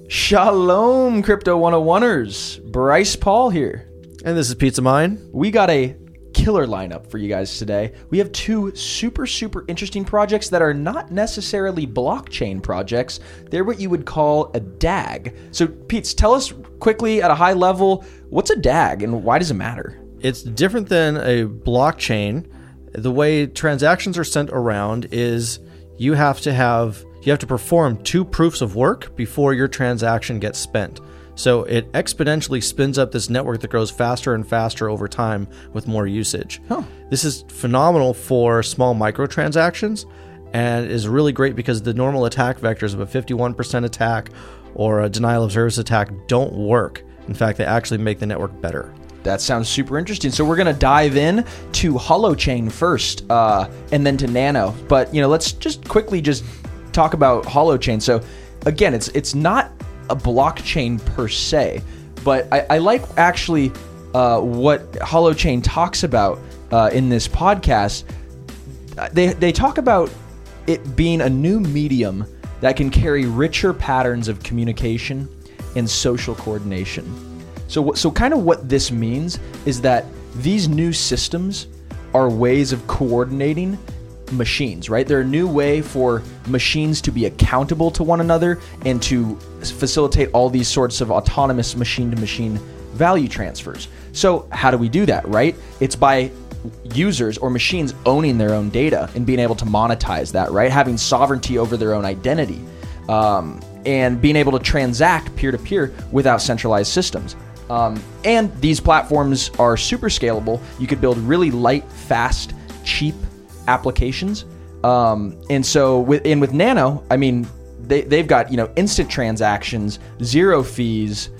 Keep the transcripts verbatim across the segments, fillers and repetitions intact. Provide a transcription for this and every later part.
Shalom, Crypto one oh one-ers. Bryce Paul here. And this is Pizza Mine. We got a killer lineup for you guys today. We have two super, super interesting projects that are not necessarily blockchain projects. They're what you would call a D A G. So, Pete, tell us quickly at a high level, what's a D A G and why does it matter? It's different than a blockchain. The way transactions are sent around is you have to have you have to perform two proofs of work before your transaction gets spent. So it exponentially spins up this network that grows faster and faster over time with more usage. Huh. This is phenomenal for small microtransactions and is really great because the normal attack vectors of a fifty-one percent attack or a denial of service attack don't work. In fact, they actually make the network better. That sounds super interesting. So we're going to dive in to Holochain first uh, and then to Nano. But, you know, let's just quickly just talk about Holochain. So, again, it's it's not a blockchain per se, but I, I like actually uh, what Holochain talks about uh, in this podcast. They they talk about it being a new medium that can carry richer patterns of communication and social coordination. So so kind of what this means is that these new systems are ways of coordinating machines, right? They're a new way for machines to be accountable to one another and to facilitate all these sorts of autonomous machine-to-machine value transfers. So how do we do that, right? It's by users or machines owning their own data and being able to monetize that, right? Having sovereignty over their own identity um, and being able to transact peer-to-peer without centralized systems. Um, and these platforms are super scalable. You could build really light, fast, cheap applications. Um, and so with, and with Nano, I mean, they, they've got, you know, instant transactions, zero fees,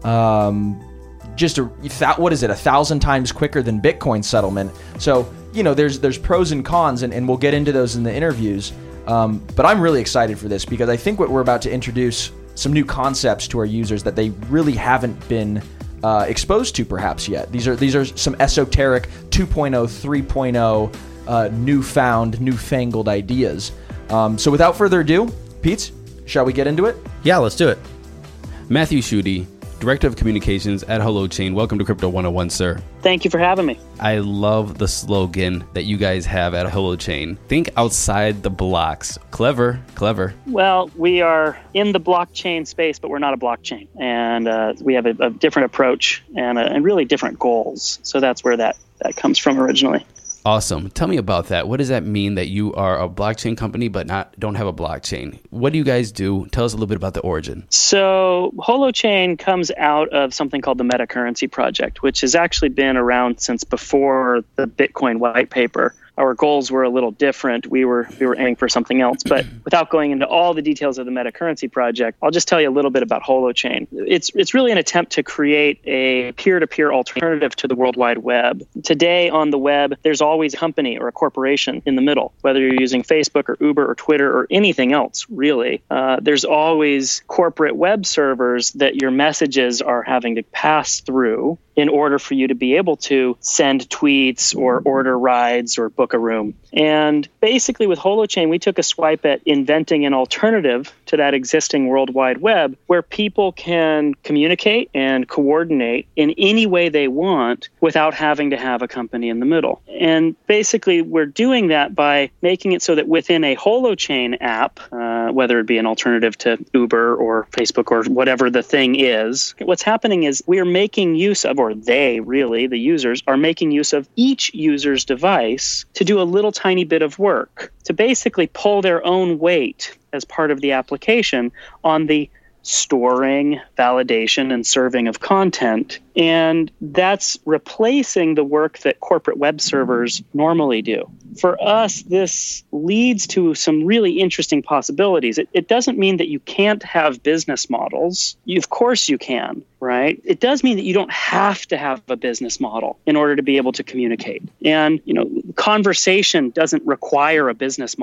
um, just a, what is it, a thousand times quicker than Bitcoin settlement. So, you know, there's, there's pros and cons, and, and we'll get into those in the interviews. Um, but I'm really excited for this because I think what we're about to introduce some new concepts to our users that they really haven't been uh, exposed to perhaps yet. These are, these are some esoteric two point oh, three point oh, Uh, newfound, newfangled ideas. Um, so without further ado, Pete, shall we get into it? Yeah, let's do it. Matthew Schutte, Director of Communications at Holochain. Welcome to Crypto one oh one, sir. Thank you for having me. I love the slogan that you guys have at Holochain. Think outside the blocks. Clever, clever. Well, we are in the blockchain space, but we're not a blockchain. And uh, we have a, a different approach and, a, and really different goals. So that's where that, that comes from originally. Awesome. Tell me about that. What does that mean that you are a blockchain company but not don't have a blockchain? What do you guys do? Tell us a little bit about the origin. So Holochain comes out of something called the Metacurrency Project, which has actually been around since before the Bitcoin white paper. Our goals were a little different. We were we were aiming for something else. But without going into all the details of the Metacurrency Project, I'll just tell you a little bit about Holochain. It's it's really an attempt to create a peer-to-peer alternative to the World Wide Web. Today on the web, there's always a company or a corporation in the middle, whether you're using Facebook or Uber or Twitter or anything else, really. Uh, there's always corporate web servers that your messages are having to pass through in order for you to be able to send tweets or order rides or book a room. And basically with Holochain, we took a swipe at inventing an alternative to that existing World Wide Web where people can communicate and coordinate in any way they want without having to have a company in the middle. And basically we're doing that by making it so that within a Holochain app, uh, whether it be an alternative to Uber or Facebook or whatever the thing is, what's happening is we're making use of, or they really, the users, are making use of each user's device to do a little tiny bit of work, to basically pull their own weight as part of the application on the storing, validation, and serving of content. And that's replacing the work that corporate web servers normally do. For us, this leads to some really interesting possibilities. It, it doesn't mean that you can't have business models. You, of course you can, right? It does mean that you don't have to have a business model in order to be able to communicate. And, you know, conversation doesn't require a business model.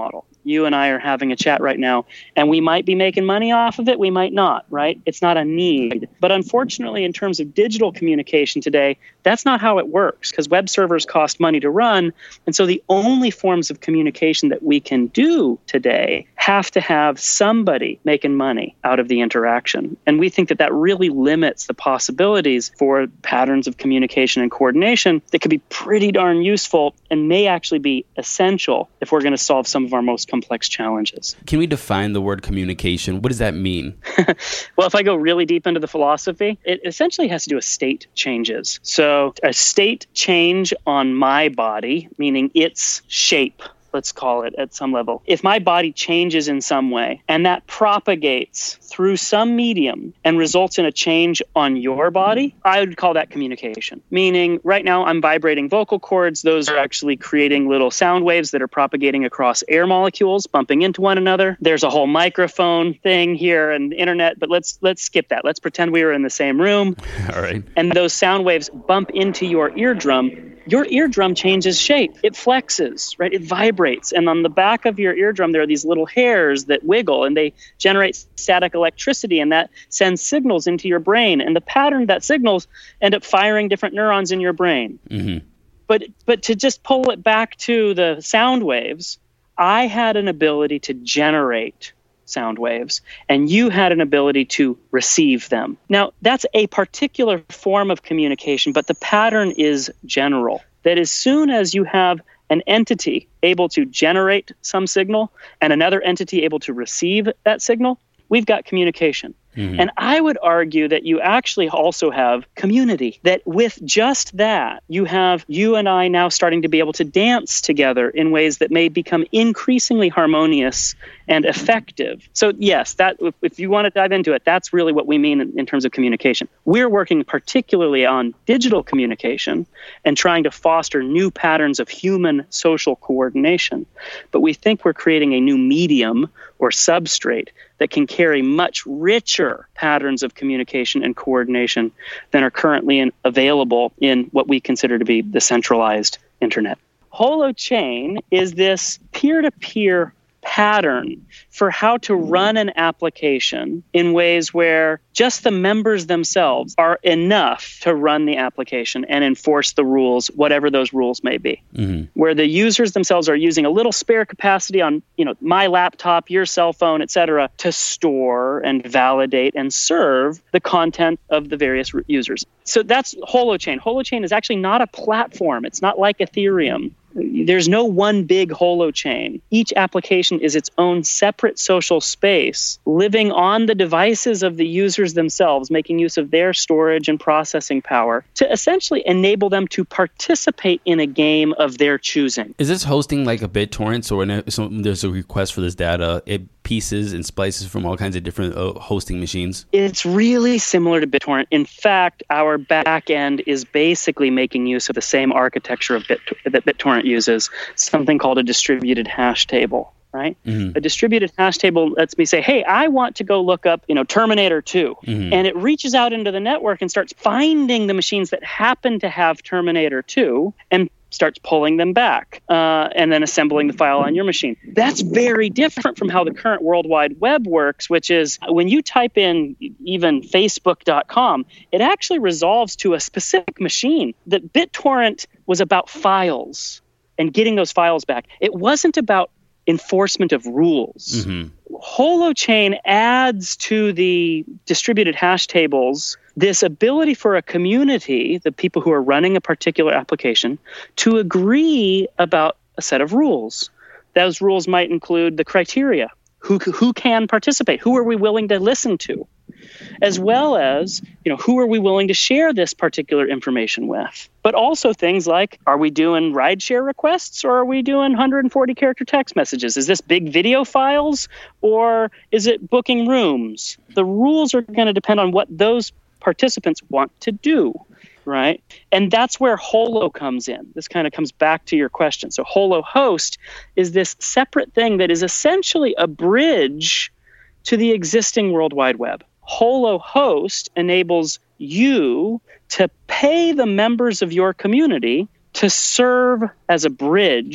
You and I are having a chat right now, and we might be making money off of it. We might not, right? It's not a need. But unfortunately, in terms of digital communication today, that's not how it works, because web servers cost money to run. And so the only forms of communication that we can do today have to have somebody making money out of the interaction. And we think that that really limits the possibilities for patterns of communication and coordination that could be pretty darn useful and may actually be essential if we're going to solve some of our most complex challenges. Can we define the word communication? What does that mean? Well, if I go really deep into the philosophy, it essentially has to do with state changes. So a state change on my body, meaning its shape, let's call it at some level. If my body changes in some way and that propagates through some medium and results in a change on your body, I would call that communication. Meaning right now I'm vibrating vocal cords. Those are actually creating little sound waves that are propagating across air molecules, bumping into one another. There's a whole microphone thing here and internet, but let's let's skip that. Let's pretend we were in the same room. All right. And those sound waves bump into your eardrum. Your eardrum changes shape. It flexes, right? It vibrates. And on the back of your eardrum, there are these little hairs that wiggle, and they generate static electricity, and that sends signals into your brain. And the pattern that signals end up firing different neurons in your brain. Mm-hmm. But but to just pull it back to the sound waves, I had an ability to generate sound waves, and you had an ability to receive them. Now, that's a particular form of communication, but the pattern is general. That as soon as you have an entity able to generate some signal and another entity able to receive that signal, we've got communication. Mm-hmm. And I would argue that you actually also have community, that with just that, you have you and I now starting to be able to dance together in ways that may become increasingly harmonious and effective. So yes, that if you want to dive into it, that's really what we mean in, in terms of communication. We're working particularly on digital communication and trying to foster new patterns of human social coordination. But we think we're creating a new medium or substrate that can carry much richer patterns of communication and coordination than are currently in, available in what we consider to be the centralized internet. Holochain is this peer-to-peer pattern for how to run an application in ways where just the members themselves are enough to run the application and enforce the rules, whatever those rules may be. Mm-hmm. Where the users themselves are using a little spare capacity on, you know, my laptop, your cell phone, et cetera, to store and validate and serve the content of the various users. So that's Holochain. Holochain is actually not a platform. It's not like Ethereum. There's no one big holochain. Each application is its own separate social space, living on the devices of the users themselves, making use of their storage and processing power to essentially enable them to participate in a game of their choosing. Is this hosting like a BitTorrent? So when so there's a request for this data, it pieces and splices from all kinds of different uh, hosting machines? It's really similar to BitTorrent. In fact, our back end is basically making use of the same architecture of Bit- that BitTorrent uses, something called a distributed hash table. Right? Mm-hmm. A distributed hash table lets me say, hey, I want to go look up, you know, Terminator two. Mm-hmm. And it reaches out into the network and starts finding the machines that happen to have Terminator two and starts pulling them back uh, and then assembling the file on your machine. That's very different from how the current World Wide Web works, which is when you type in even facebook dot com, it actually resolves to a specific machine. That BitTorrent was about files and getting those files back. It wasn't about enforcement of rules. Mm-hmm. Holochain adds to the distributed hash tables this ability for a community, the people who are running a particular application, to agree about a set of rules. Those rules might include the criteria. Who, who can participate? Who are we willing to listen to? As well as, you know, who are we willing to share this particular information with? But also things like, are we doing rideshare requests or are we doing one hundred forty character text messages? Is this big video files or is it booking rooms? The rules are going to depend on what those participants want to do, right? And that's where Holo comes in. This kind of comes back to your question. So Holo Host is this separate thing that is essentially a bridge to the existing World Wide Web. Holo Host enables you to pay the members of your community to serve as a bridge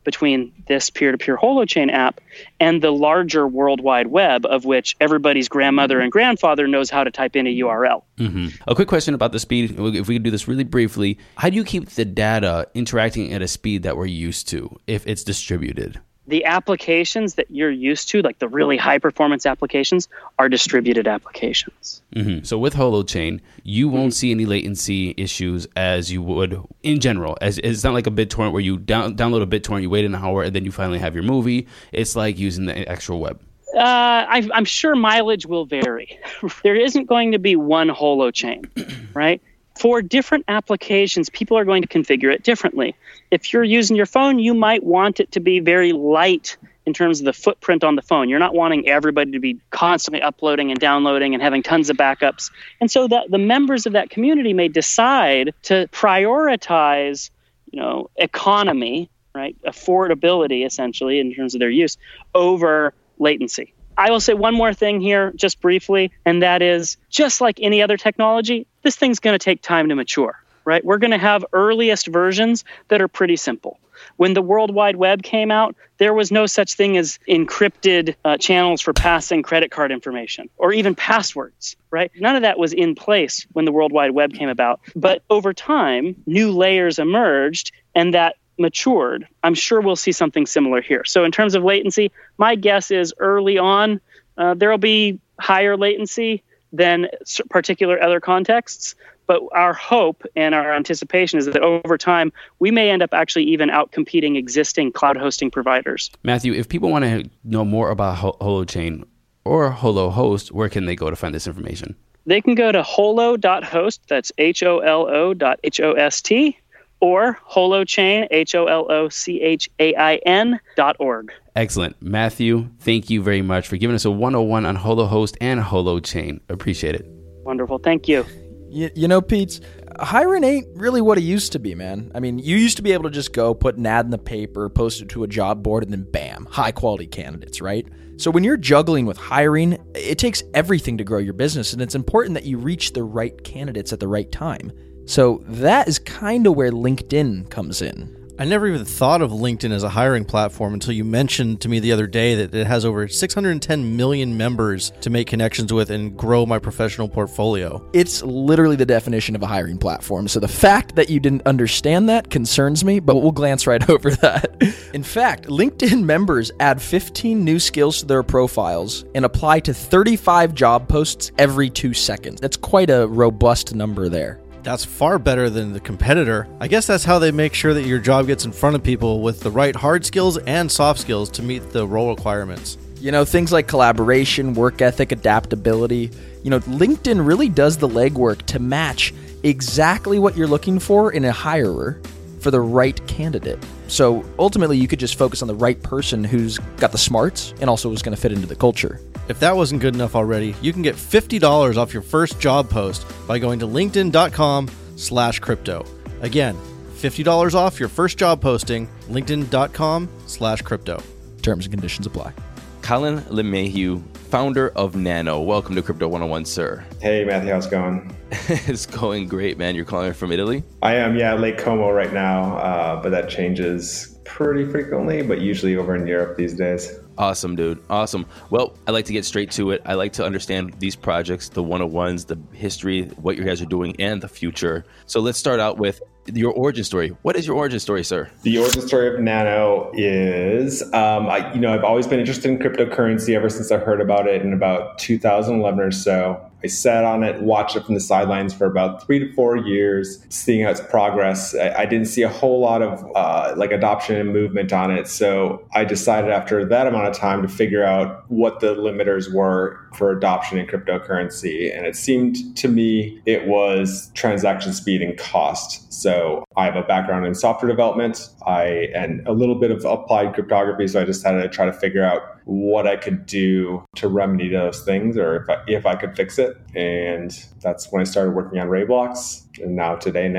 between this peer-to-peer holochain app and the larger World Wide Web, of which everybody's grandmother and grandfather knows how to type in a U R L. Mm-hmm. A quick question about the speed. If we could do this really briefly, how do you keep the data interacting at a speed that we're used to if it's distributed? The applications that you're used to, like the really high-performance applications, are distributed applications. Mm-hmm. So with Holochain, you won't see any latency issues as you would in general. As it's not like a BitTorrent where you down, download a BitTorrent, you wait an hour, and then you finally have your movie. It's like using the actual web. Uh, I, I'm sure mileage will vary. There isn't going to be one Holochain, right? For different applications, people are going to configure it differently. If you're using your phone, you might want it to be very light in terms of the footprint on the phone. You're not wanting everybody to be constantly uploading and downloading and having tons of backups. And so that the members of that community may decide to prioritize, you know, economy, right, affordability, essentially, in terms of their use, over latency. I will say one more thing here, just briefly, and that is, just like any other technology, this thing's going to take time to mature, right? We're going to have earliest versions that are pretty simple. When the World Wide Web came out, there was no such thing as encrypted uh, channels for passing credit card information or even passwords, right? None of that was in place when the World Wide Web came about. But over time, new layers emerged, and that matured. I'm sure we'll see something similar here. So in terms of latency, my guess is early on, uh, there will be higher latency than particular other contexts. But our hope and our anticipation is that over time, we may end up actually even out-competing existing cloud hosting providers. Matthew, if people want to know more about Holochain or HoloHost, where can they go to find this information? They can go to holo dot host, that's H O L O dot H O S T, or Holochain, H O L O C H A I N dot org. Excellent. Matthew, thank you very much for giving us a one oh one on HoloHost and Holochain. Appreciate it. Wonderful. Thank you. You, you know, Pete, hiring ain't really what it used to be, man. I mean, you used to be able to just go put an ad in the paper, post it to a job board, and then bam, high-quality candidates, right? So when you're juggling with hiring, it takes everything to grow your business, and it's important that you reach the right candidates at the right time. So that is kind of where LinkedIn comes in. I never even thought of LinkedIn as a hiring platform until you mentioned to me the other day that it has over six hundred ten million members to make connections with and grow my professional portfolio. It's literally the definition of a hiring platform. So the fact that you didn't understand that concerns me, but we'll glance right over that. In fact, LinkedIn members add fifteen new skills to their profiles and apply to thirty-five job posts every two seconds. That's quite a robust number there. That's far better than the competitor. I guess that's how they make sure that your job gets in front of people with the right hard skills and soft skills to meet the role requirements. You know, things like collaboration, work ethic, adaptability. You know, LinkedIn really does the legwork to match exactly what you're looking for in a hirer for the right candidate. So ultimately, you could just focus on the right person who's got the smarts and also is going to fit into the culture. If that wasn't good enough already, you can get fifty dollars off your first job post by going to linkedin.com slash crypto. Again, fifty dollars off your first job posting, linkedin.com slash crypto. Terms and conditions apply. Colin LeMahieu, founder of Nano. Welcome to Crypto one oh one, sir. Hey, Matthew, how's it going? It's going great, man. You're calling from Italy? I am, yeah, Lake Como right now, uh, but that changes pretty frequently, but usually over in Europe these days. Awesome, dude. Awesome. Well, I like to get straight to it. I like to understand these projects, the one oh ones, the history, what you guys are doing, and the future. So let's start out with your origin story. What is your origin story, sir? The origin story of Nano is, um, I, you know, I've always been interested in cryptocurrency ever since I heard about it in about two thousand eleven or so. I sat on it, watched it from the sidelines for about three to four years, seeing how its progress. I, I didn't see a whole lot of uh, like adoption and movement on it. So I decided after that amount of time to figure out what the limiters were for adoption in cryptocurrency. And it seemed to me it was transaction speed and cost. So I have a background in software development, I and a little bit of applied cryptography. So I decided to try to figure out what I could do to remedy those things, or if I, if I could fix it. And that's when I started working on RayBlocks, and now today Nano.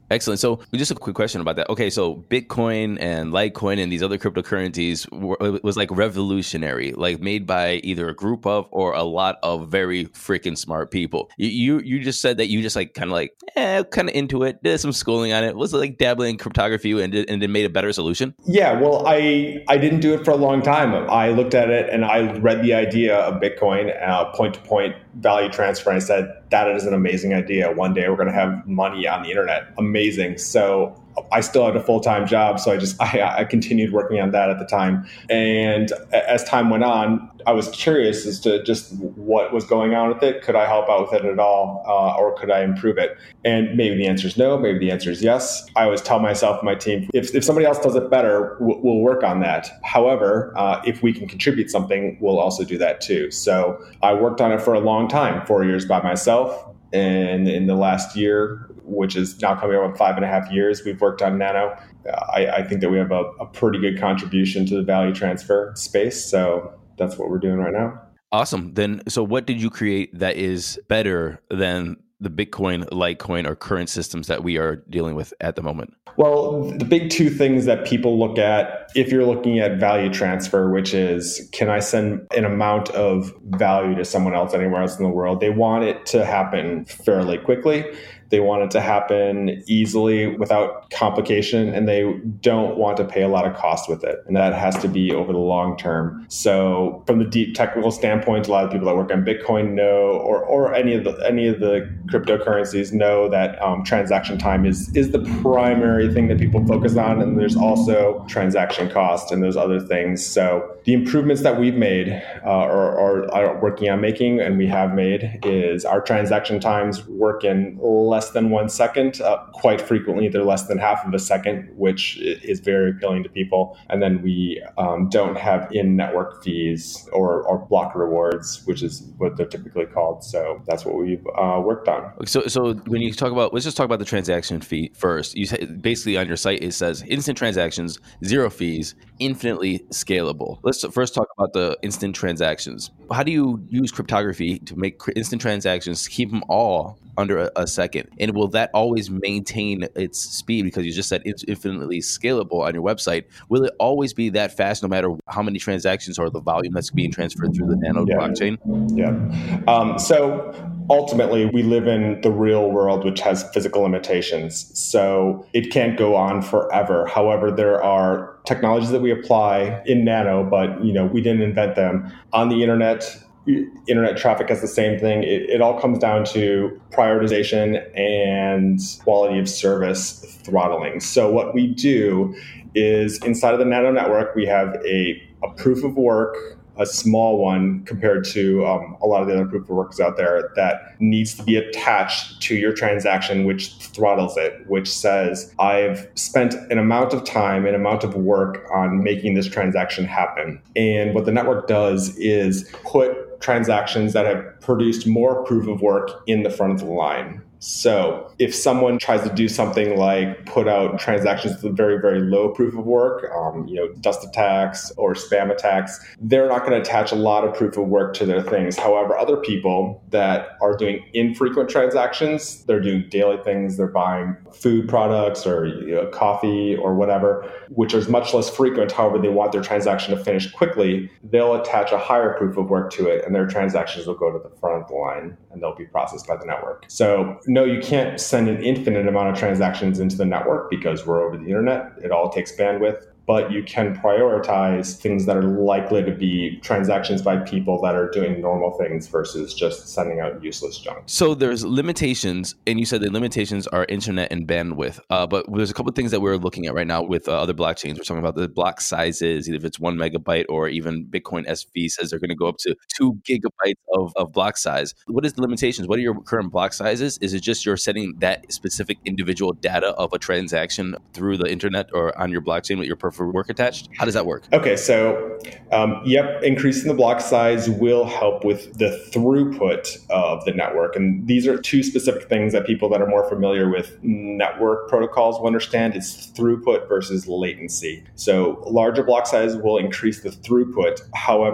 Excellent. So just a quick question about that. Okay, so Bitcoin and Litecoin and these other cryptocurrencies were, it was like revolutionary, like made by either a group of or a lot of very freaking smart people. You you, you just said that you just like kind of like, eh, kind of into it, did some schooling on it, was like dabbling in cryptography and did, and then made a better solution? Yeah, well, I, I didn't do it for a long time. I looked at it and I read the idea of Bitcoin, uh, point-to-point value transfer, and I said, that is an amazing idea. One day we're going to have money on the internet. Amazing. So I still had a full-time job, so I just I, I continued working on that at the time. And as time went on, I was curious as to just what was going on with it. Could I help out with it at all, uh, or could I improve it? And maybe the answer is no. Maybe the answer is yes. I always tell myself, my team, if, if somebody else does it better, we'll, we'll work on that. However, uh, if we can contribute something, we'll also do that too. So I worked on it for a long time, four years by myself. And in the last year, which is now coming up on five and a half years, we've worked on Nano. I, I think that we have a, a pretty good contribution to the value transfer space. So that's what we're doing right now. Awesome. Then, so what did you create that is better than the Bitcoin, Litecoin, or current systems that we are dealing with at the moment? Well, the big two things that people look at, if you're looking at value transfer, which is, can I send an amount of value to someone else anywhere else in the world? They want it to happen fairly quickly. They want it to happen easily without complication, and they don't want to pay a lot of cost with it. And that has to be over the long term. So from the deep technical standpoint, a lot of people that work on Bitcoin know, or or any of the any of the cryptocurrencies know that um, transaction time is is the primary thing that people focus on. And there's also transaction cost and those other things. So the improvements that we've made uh, or, or are working on making, and we have made, is our transaction times work in less than one second. Uh, quite frequently, they're less than half of a second, which is very appealing to people. And then we um, don't have in-network fees or, or block rewards, which is what they're typically called. So that's what we've uh, worked on. So, so when you talk about, let's just talk about the transaction fee first. You say, basically on your site, it says instant transactions, zero fees, infinitely scalable. Let's first talk about the instant transactions. How do you use cryptography to make instant transactions, keep them all under a, a second? And will that always maintain its speed? Because you just said it's infinitely scalable on your website. Will it always be that fast no matter how many transactions or the volume that's being transferred through the Nano yeah. blockchain? Yeah. Um, so ultimately, we live in the real world, which has physical limitations. So it can't go on forever. However, there are technologies that we apply in Nano, but you know we didn't invent them. On the internet, internet traffic has the same thing. It, it all comes down to prioritization and quality of service throttling. So what we do is inside of the Nano network, we have a, a proof of work, a small one compared to um, a lot of the other proof of works out there, that needs to be attached to your transaction, which throttles it, which says, I've spent an amount of time, an amount of work on making this transaction happen. And what the network does is put transactions that have produced more proof of work in the front of the line. So if someone tries to do something like put out transactions with very, very low proof of work, um, you know, dust attacks or spam attacks, they're not going to attach a lot of proof of work to their things. However, other people that are doing infrequent transactions, they're doing daily things, they're buying food products or you know, coffee or whatever, which is much less frequent. However, they want their transaction to finish quickly, they'll attach a higher proof of work to it, and their transactions will go to the front of the line and they'll be processed by the network. So no, you can't send an infinite amount of transactions into the network because we're over the internet. It all takes bandwidth. But you can prioritize things that are likely to be transactions by people that are doing normal things versus just sending out useless junk. So there's limitations, and you said the limitations are internet and bandwidth. Uh, but there's a couple of things that we're looking at right now with uh, other blockchains. We're talking about the block sizes, either if it's one megabyte or even Bitcoin S V says they're going to go up to two gigabytes of, of block size. What is the limitations? What are your current block sizes? Is it just you're sending that specific individual data of a transaction through the internet or on your blockchain with your proof of work attached? How does that work? Okay, so um, yep, increasing the block size will help with the throughput of the network. And these are two specific things that people that are more familiar with network protocols will understand. It's throughput versus latency. So larger block size will increase the throughput. However,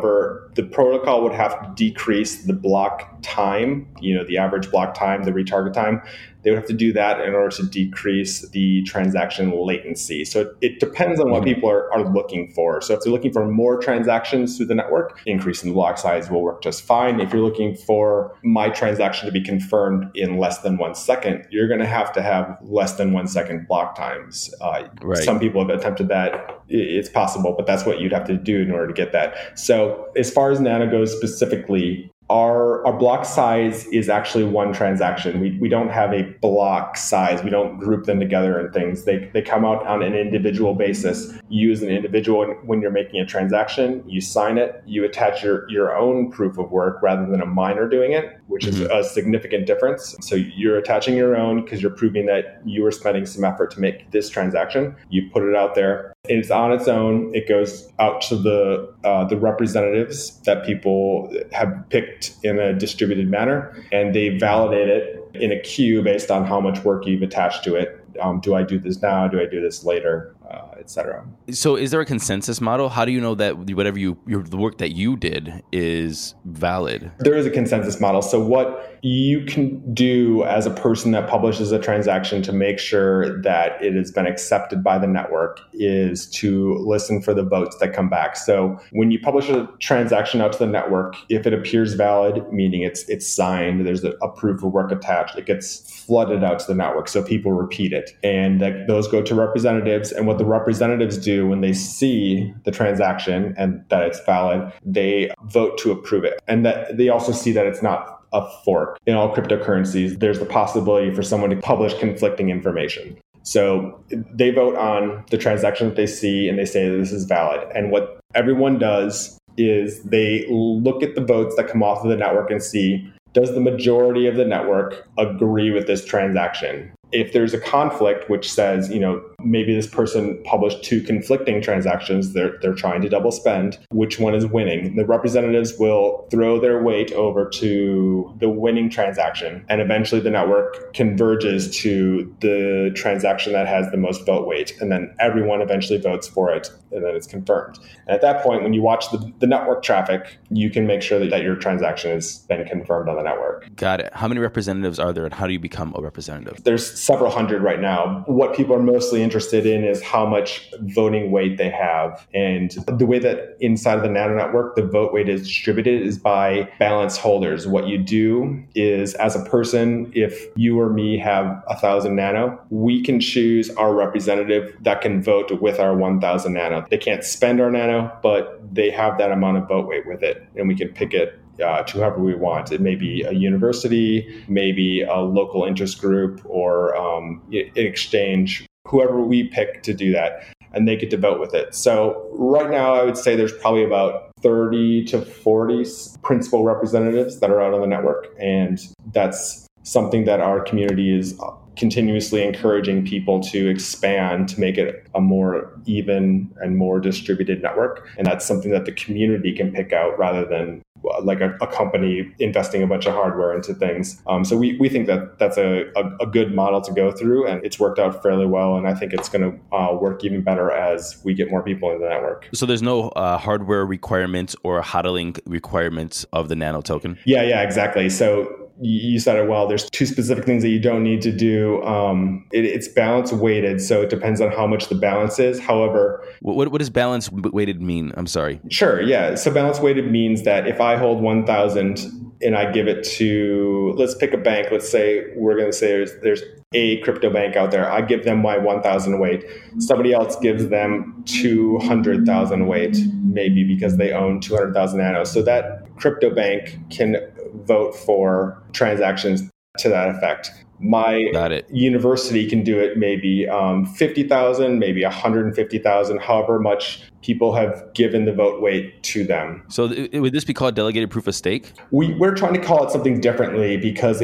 the protocol would have to decrease the block time, you know, the average block time, the retarget time. They would have to do that in order to decrease the transaction latency. So it, it depends on what people are, are looking for. So if they're looking for more transactions through the network, increasing the block size will work just fine. If you're looking for my transaction to be confirmed in less than one second, you're going to have to have less than one second block times. Uh, Right. Some people have attempted that. It's possible, but that's what you'd have to do in order to get that. So as far as Nano goes specifically, Our, our block size is actually one transaction. We, we don't have a block size. We don't group them together and things. They, they come out on an individual basis. You as an individual, when you're making a transaction, you sign it, you attach your, your own proof of work rather than a miner doing it, which mm-hmm. is a significant difference. So you're attaching your own because you're proving that you were spending some effort to make this transaction. You put it out there. It's on its own. It goes out to the uh, the representatives that people have picked in a distributed manner, and they validate it in a queue based on how much work you've attached to it. Um, do I do this now? Do I do this later? Uh, et cetera. So is there a consensus model? How do you know that whatever you, your, the work that you did is valid? There is a consensus model. So what you can do as a person that publishes a transaction to make sure that it has been accepted by the network is to listen for the votes that come back. So when you publish a transaction out to the network, if it appears valid, meaning it's it's signed, there's a, a proof of work attached, it gets flooded out to the network. So people repeat it. And that, those go to representatives. And what the representatives do when they see the transaction and that it's valid, they vote to approve it. And that they also see that it's not a fork. In all cryptocurrencies, there's the possibility for someone to publish conflicting information. So they vote on the transaction that they see and they say that this is valid. And what everyone does is they look at the votes that come off of the network and see, does the majority of the network agree with this transaction? If there's a conflict which says, you know, maybe this person published two conflicting transactions, they're they're trying to double spend, which one is winning? The representatives will throw their weight over to the winning transaction, and eventually the network converges to the transaction that has the most vote weight, and then everyone eventually votes for it, and then it's confirmed. And at that point, when you watch the, the network traffic, you can make sure that, that your transaction has been confirmed on the network. Got it. How many representatives are there, and how do you become a representative? There's several hundred right now. What people are mostly interested in is how much voting weight they have. And the way that inside of the Nano network, the vote weight is distributed is by balance holders. What you do is, as a person, if you or me have a thousand Nano, we can choose our representative that can vote with our one thousand Nano. They can't spend our Nano, but they have that amount of vote weight with it, and we can pick it Uh, to whoever we want. It may be a university, maybe a local interest group, or um, an exchange, whoever we pick to do that, and they get to vote with it. So right now, I would say there's probably about thirty to forty principal representatives that are out on the network, and that's something that our community is continuously encouraging people to expand to make it a more even and more distributed network. And that's something that the community can pick out rather than like a, a company investing a bunch of hardware into things. Um, so we, we think that that's a, a, a good model to go through, and it's worked out fairly well. And I think it's going to uh, work even better as we get more people in the network. So there's no uh, hardware requirements or hodling requirements of the Nano token? Yeah, yeah, exactly. So you said it well. There's two specific things that you don't need to do. Um, it, it's balance weighted, so it depends on how much the balance is. However, what, what does balance weighted mean? I'm sorry. Sure, yeah. So balance weighted means that if I hold one thousand and I give it to, let's pick a bank. Let's say we're going to say there's, there's a crypto bank out there. I give them my one thousand weight. Somebody else gives them two hundred thousand weight, maybe because they own two hundred thousand nanos. So that crypto bank can vote for transactions to that effect. My university can do it maybe um, fifty thousand, maybe one hundred fifty thousand, however much people have given the vote weight to them. So th- would this be called delegated proof of stake? We, we're trying to call it something differently because it,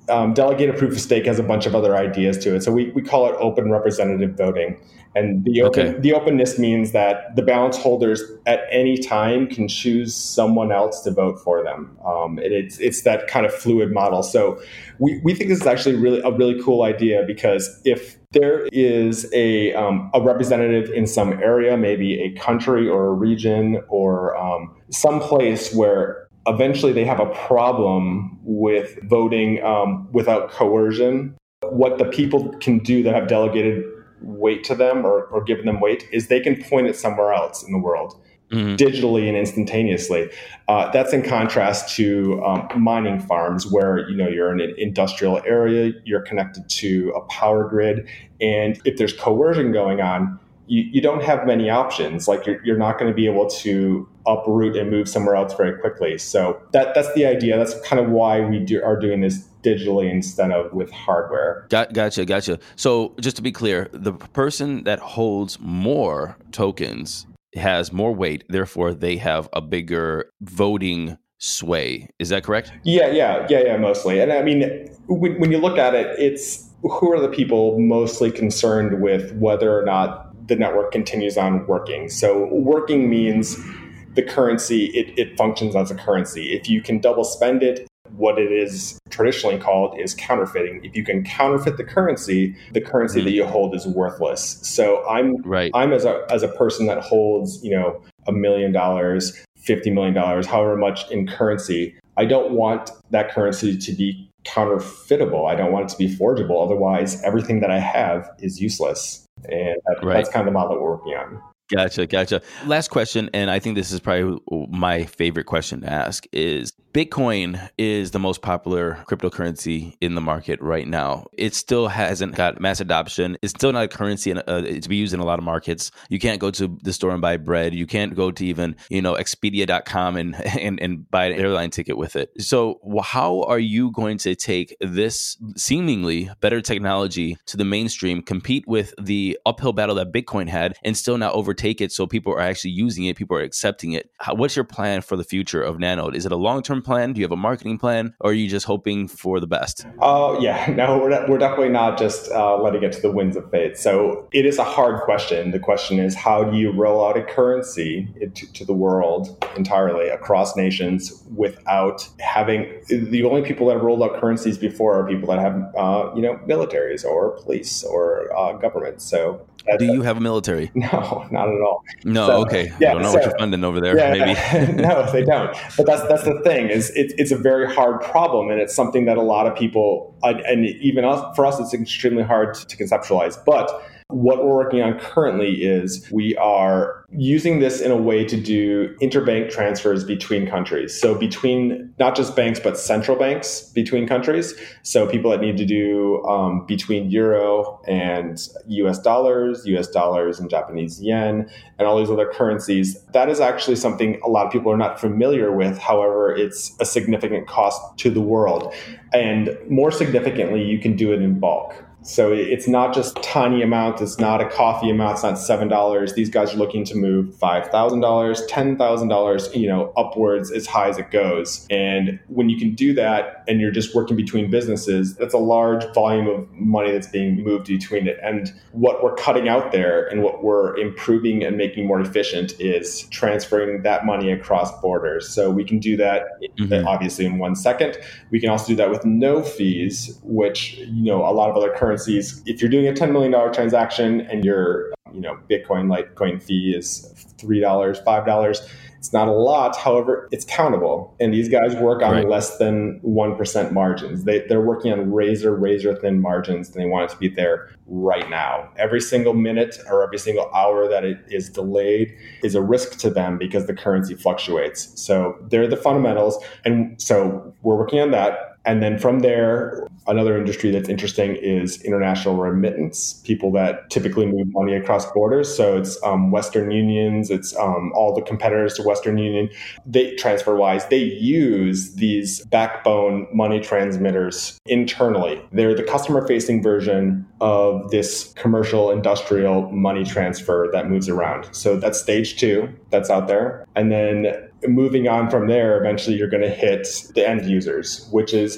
um, delegated proof of stake has a bunch of other ideas to it. So we, we call it open representative voting. And the open, Okay. the openness means that the balance holders at any time can choose someone else to vote for them. Um, and it's it's that kind of fluid model. So we, we think this is actually really a really cool idea, because if there is a um, a representative in some area, maybe a country or a region or um, some place where eventually they have a problem with voting um, without coercion, what the people can do that have delegated weight to them or, or given them weight is they can point it somewhere else in the world, mm-hmm. digitally and instantaneously. Uh, that's in contrast to um, mining farms where, you know, you're in an industrial area, you're connected to a power grid, and if there's coercion going on, you, you don't have many options. Like you're, you're not going to be able to uproot and move somewhere else very quickly. So that that's the idea. That's kind of why we do, are doing this digitally instead of with hardware. Got, gotcha, gotcha. So just to be clear, the person that holds more tokens has more weight, therefore they have a bigger voting sway. Is that correct? Yeah, yeah, yeah, yeah, mostly. And I mean, when, when you look at it, it's who are the people mostly concerned with whether or not the network continues on working. So working means the currency, it, it functions as a currency. If you can double spend it, what it is traditionally called is counterfeiting. If you can counterfeit the currency, the currency mm-hmm. that you hold is worthless. So I'm right. I'm as a as a person that holds, you know, a million dollars, fifty million dollars, however much in currency, I don't want that currency to be counterfeitable. I don't want it to be forgeable. Otherwise, everything that I have is useless. And that, right. that's kind of the model that we're working on. Gotcha, gotcha. Last question, and I think this is probably my favorite question to ask, is Bitcoin is the most popular cryptocurrency in the market right now. It still hasn't got mass adoption. It's still not a currency in, uh, to be used in a lot of markets. You can't go to the store and buy bread. You can't go to even, you know, Expedia dot com and, and, and buy an airline ticket with it. So how are you going to take this seemingly better technology to the mainstream, compete with the uphill battle that Bitcoin had, and still not overtake it so people are actually using it, people are accepting it? How, what's your plan for the future of Nanode? Is it a long-term plan? Do you have a marketing plan? Or are you just hoping for the best? Oh, uh, yeah. No, we're, not, we're definitely not just uh, letting it to the winds of fate. So it is a hard question. The question is, how do you roll out a currency to, to the world entirely across nations without having... The only people that have rolled out currencies before are people that have, uh, you know, militaries or police or uh, government. So do you have a military? No, not at all. No, so, okay. Yeah, I don't know so, what you're funding over there, yeah, maybe. No, they don't. But that's that's the thing, is it, it's a very hard problem, and it's something that a lot of people, and even us, for us, it's extremely hard to conceptualize. But what we're working on currently is we are using this in a way to do interbank transfers between countries. So between not just banks, but central banks between countries. So people that need to do um, between euro and U S dollars, U S dollars and Japanese yen, and all these other currencies. That is actually something a lot of people are not familiar with. However, it's a significant cost to the world. And more significantly, you can do it in bulk. So it's not just tiny amounts. It's not a coffee amount. It's not seven dollars. These guys are looking to move five thousand dollars, ten thousand dollars, you know, upwards as high as it goes. And when you can do that and you're just working between businesses, that's a large volume of money that's being moved between it. And what we're cutting out there and what we're improving and making more efficient is transferring that money across borders. So we can do that mm-hmm. obviously in one second. We can also do that with no fees, which, you know, a lot of other currencies, if you're doing a ten million dollars transaction and your, you know, Bitcoin Litecoin fee is three dollars, five dollars, it's not a lot. However, it's countable. And these guys work on right. less than one percent margins. They, they're working on razor, razor thin margins, and they want it to be there right now. Every single minute or every single hour that it is delayed is a risk to them because the currency fluctuates. So they're the fundamentals. And so we're working on that. And then from there, another industry that's interesting is international remittance, people that typically move money across borders. So it's um, Western Unions, it's um, all the competitors to Western Union. They, TransferWise, they use these backbone money transmitters internally. They're the customer-facing version of this commercial industrial money transfer that moves around. So that's stage two that's out there. And then moving on from there, eventually you're going to hit the end users, which is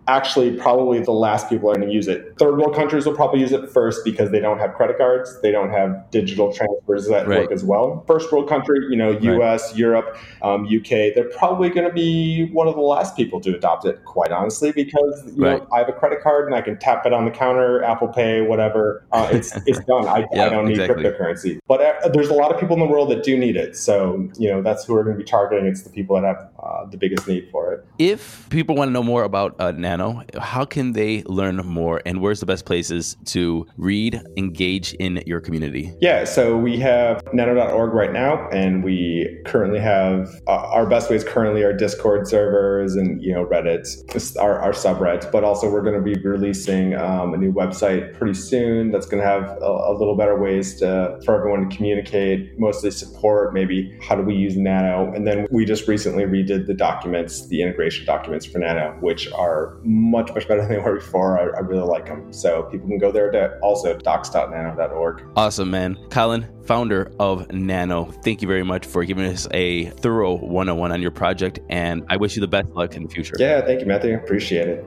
actually probably the last people are going to use it. Third world countries will probably use it first because they don't have credit cards. They don't have digital transfers that Right. work as well. First world country, you know, U S, Right. Europe, um, U K, they're probably going to be one of the last people to adopt it, quite honestly, because you Right. know, I have a credit card and I can tap it on the counter, Apple Pay, whatever. Uh, it's it's done. I, Yeah, I don't need exactly. cryptocurrency. But uh, there's a lot of people in the world that do need it. So, you know, that's who we're going to be targeting. It's the people that have uh, the biggest need for it. If people want to know more about uh, Nano, how can they learn more, and where's the best places to read, engage in your community? Yeah, so we have nano dot org right now, and we currently have uh, our best ways currently are Discord servers and you know Reddit, our, our subreddit. But also we're going to be releasing um, a new website pretty soon that's going to have a, a little better ways to for everyone to communicate, mostly support, maybe how do we use Nano, and then we just recently redid the documents, the integration documents for Nano, which are much much better than they were before. I, I really like them, so people can go there to also docs dot nano dot org. Awesome, man. Colin, founder of Nano, thank you very much for giving us a thorough one oh one on your project, and I wish you the best luck in the future. Yeah, thank you, Matthew. Appreciate it.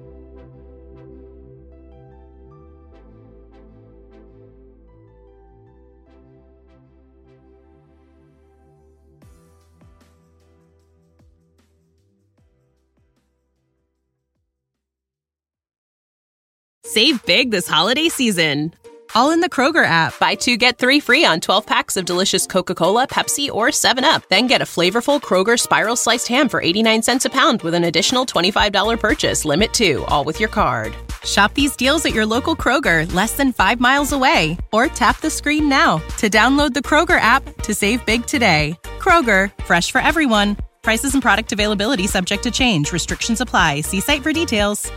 Save big this holiday season, all in the Kroger app. Buy two, get three free on twelve packs of delicious Coca-Cola, Pepsi, or seven up. Then get a flavorful Kroger Spiral Sliced Ham for eighty-nine cents a pound with an additional twenty-five dollars purchase. Limit two, all with your card. Shop these deals at your local Kroger, less than five miles away. Or tap the screen now to download the Kroger app to save big today. Kroger, fresh for everyone. Prices and product availability subject to change. Restrictions apply. See site for details.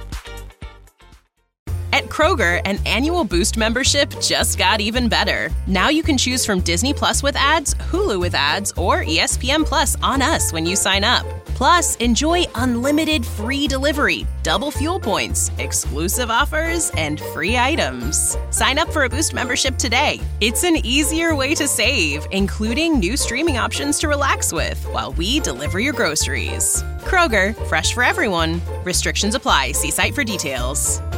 At Kroger, an annual Boost membership just got even better. Now you can choose from Disney Plus with ads, Hulu with ads, or E S P N Plus on us when you sign up. Plus, enjoy unlimited free delivery, double fuel points, exclusive offers, and free items. Sign up for a Boost membership today. It's an easier way to save, including new streaming options to relax with while we deliver your groceries. Kroger, fresh for everyone. Restrictions apply. See site for details.